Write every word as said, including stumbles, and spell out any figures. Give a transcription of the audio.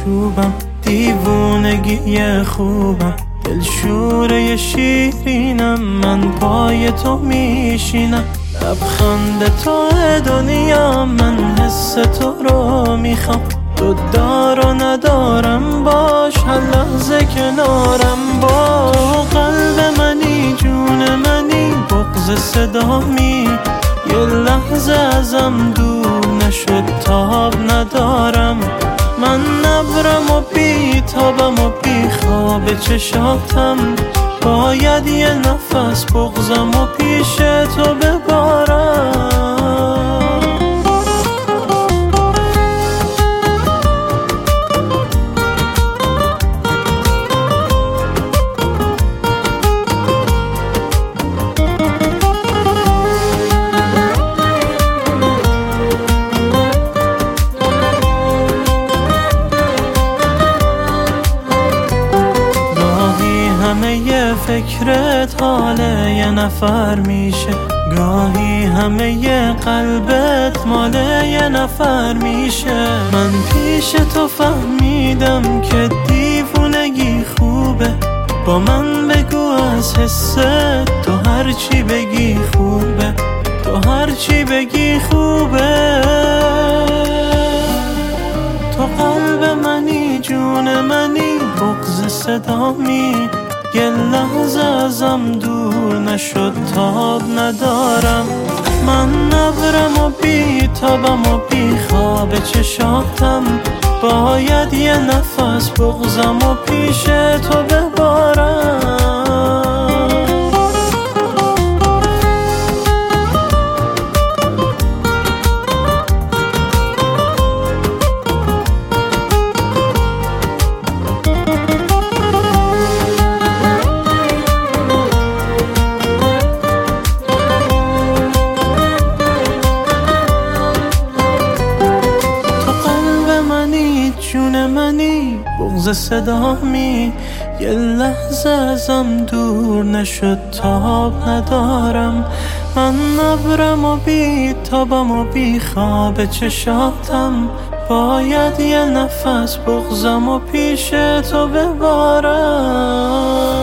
چوبم، دیوونگی خوبم، دلشوره شیرینم، من پای تو میشینم، لبخند تو دنیا، من حس تو رو میخوام، تو دار و ندارم، باش هر لحظه کنارم باش. تو قلب منی، جون منی، بغض صدامی، یه لحظه ازم دور نشد، تاب ندارم، من نبرم و بی تابم و بی خواب چشاتم، باید یه نفس بغضم و پیش تو ببارم. همه یه فکرت حال یه نفر میشه، گاهی همه یه قلبت مال یه نفر میشه، من پیش تو فهمیدم که دیوونگی خوبه، با من بگو از حست، تو هرچی بگی خوبه، تو هرچی بگی خوبه. تو قلب منی، جون منی، بغض صدامی، یه لحظه ازم دور نشد، تاب ندارم، من نبرم و بی تابم و بی خواب چشاتم، باید یه نفس بغضم و پیش تو ببارم. جون منی، بغض صدامی، یه لحظه ازم دور نشد، تاب ندارم، من نبرم و بی تابم و بی خواب چشاتم، باید یه نفس بغضم و پیش تو ببارم.